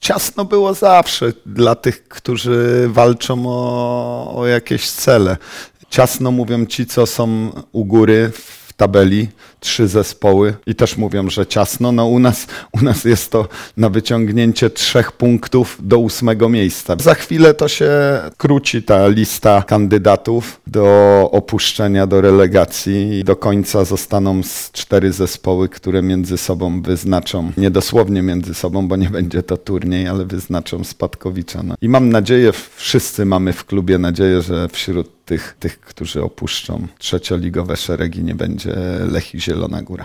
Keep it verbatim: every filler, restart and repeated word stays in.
ciasno było zawsze dla tych, którzy walczą o, o jakieś cele. Ciasno mówią ci, co są u góry w tabeli, trzy zespoły i też mówią, że ciasno. No u nas, u nas jest to na wyciągnięcie trzech punktów do ósmego miejsca. Za chwilę to się króci ta lista kandydatów do opuszczenia, do relegacji i do końca zostaną z cztery zespoły, które między sobą wyznaczą, nie dosłownie między sobą, bo nie będzie to turniej, ale wyznaczą spadkowicza. No. I mam nadzieję, wszyscy mamy w klubie nadzieję, że wśród tych, tych, którzy opuszczą trzecioligowe szeregi, nie będzie Lech i Zielona Góra.